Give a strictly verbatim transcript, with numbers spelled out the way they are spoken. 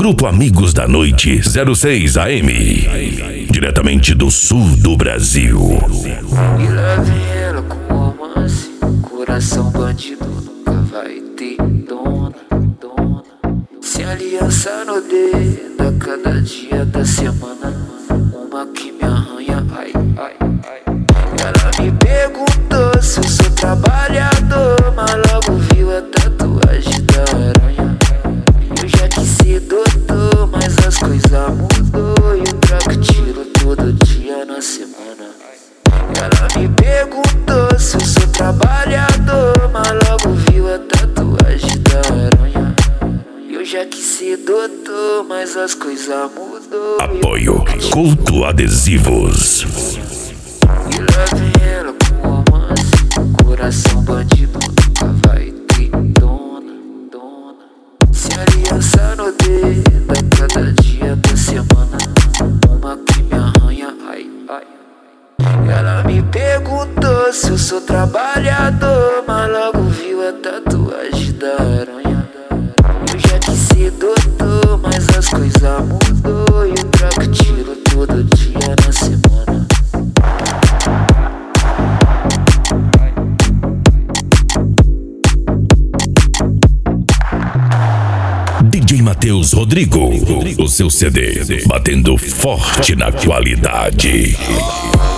Grupo Amigos da Noite zero seis A M, diretamente do sul do Brasil. E lá vem ela com romance, coração bandido nunca vai ter dona, dona. Sem aliança no dedo, a cada dia da semana, uma que me arranha, ai, ai, ai. Ela me perguntou se eu sou trabalhador, mas logo viu a tatuagem da aranha. Eu já quis ser doutor, mas as coisas mudou e eu troco tiro todo dia na semana. Ela me perguntou se eu sou trabalhador, mas logo viu a tatuagem da aranha. Eu já quis ser doutor, mas as coisas mudou. Apoio Couto Adesivos. E lá vem ela com romance, coração bandido nunca vai ter dona, dona. Sem aliança no dedo, a cada dia da semana, uma que me arranha, ai, ai. Ela me perguntou se eu sou trabalhador, mas logo viu a tatuagem da aranha. Eu já quis ser doutor, mas as coisas mudou e eu troco tiro todo dia na semana. D J Matheus Rodrigo, o seu C D, batendo forte na qualidade.